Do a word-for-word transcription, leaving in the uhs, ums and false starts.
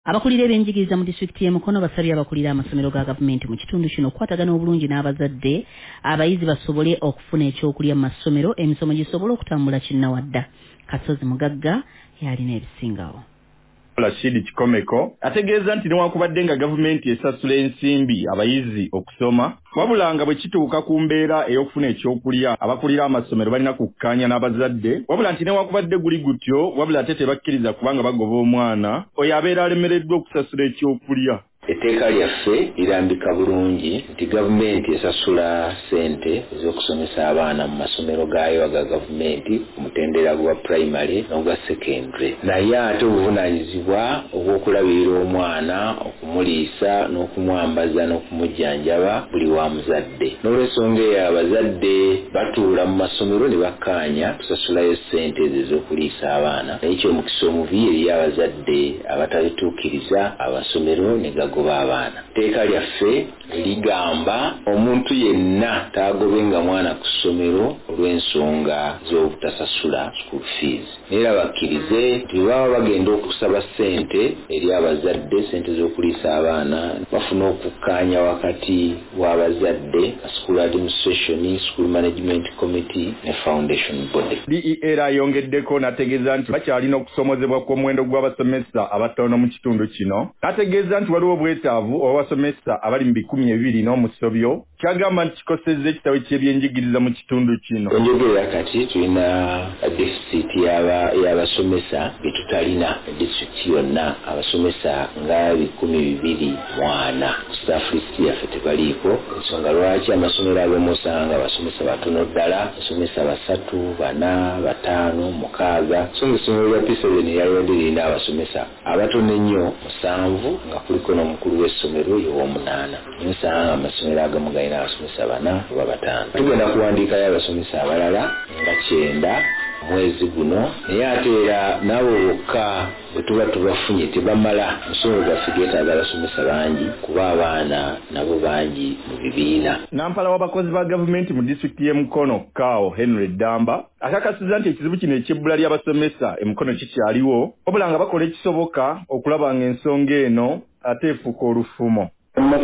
Abakulira ebyenjigiriza mu disitulikiti y'e Mukono basabye abakulira amasomero ga gavumenti mu kitundu kino okukwatagana obulungi n'abazadde abayizi basobole okufuna ekyokulya mu masomero emisomo gisobole okutambula kinnawadda. Kasozi Mugagga yalina ebisingawo. Rashid Kikomeko ategeeza nti newankubadde nga gavumenti esasula ensimbi abayizi okusoma wabula nga bwe kituuka ku mbeera ey'okufuna ekyokulya abakulira amasomero balina kukkaanya n'abazadde wabula nti newankubadde guli gutyo wabula ate tebakkiriza kubanga bagoba omwana oyo abeera alemereddwa okusasula ekyokulya. Etteeka lyaffe lirambika bulungi nti gavumenti esasula ssente ez'okusomesa abaana mu masomero gaayo aga gavumenti ku mutendera gwa primary n'ogwa secondary, naye ate obuvunaanyizibwa obw'okulabirira omwana okumuliisa n'okumwambaza n'okumujjanjaba buli wa muzadde. N'olw'ensonga eyo abazadde batuula mu masomero ne bakkaanya kusasulayo ssente ezo ez'okuliisa abaana, naye ky'omukisa omubi eri abazadde abatabituukiriza amasomero ne goba abaana. Teeka lyaffe ligamba omuntu yenna taagobenga mwana ku ssomero olw'ensonga z'obutasasula school fees. Era bakkirize nti baba bagenda okusaba ssente eri abazadde, ssente z'okuliisa abaana, bafuna okukkaanya wakati w'abazadde, school administration, school management committee ne foundation body. D E era ayongeddeko n'ategeeza nti bakyalina okusomozebwa kw'omuwendo gw'abasomesa abatono mu kitundu kino. N'ategeeza nti waliwo obwetaavu obw'abasomesa abali mu bikumi ebiri n'omusobyo, kyagamba nti kikosezza ekitabo ky'ebyenjigiriza mu kitundu kino. Enjogera kati tulina deficit y'abasomesa bye tutalina disitulikiti yonna, abasomesa nga bikumi bibiri mu ana. Staff list yaffe tebaliiko, ensonga lwaki amasomero ageemu osanga abasomesa batono ddala, abasomesa basatu, bana, bataano, mukaaga. So ng'essomero lya P seven lyalibadde lirina abasomesa abatono ennyo musanvu nga kuliko n'omukulu w'essomero y'ow'omunaana. Nsanga amasomero agamu galina abasomesa bana oba bataano. Tugenda kuwandiikayo abasomesa abalala nga kyenda mwezi guno, naye ate era nabo bokka bwe tuba tubafunye tebamala. Amasomero gaffe geetaaga abasomesa bangi kuba abaana nabo bangi mu bibiina. Nampala w'abakozi ba gavumenti mu disitulikiti y'e Mukono Kao Henry Damba akakasiza nti ekizibu kino eky'ebbula ly'abasomesa e Mukono kikyaliwo wabula nga bakola ekisoboka okulaba ng'ensonga eno ate efuuka olufumo.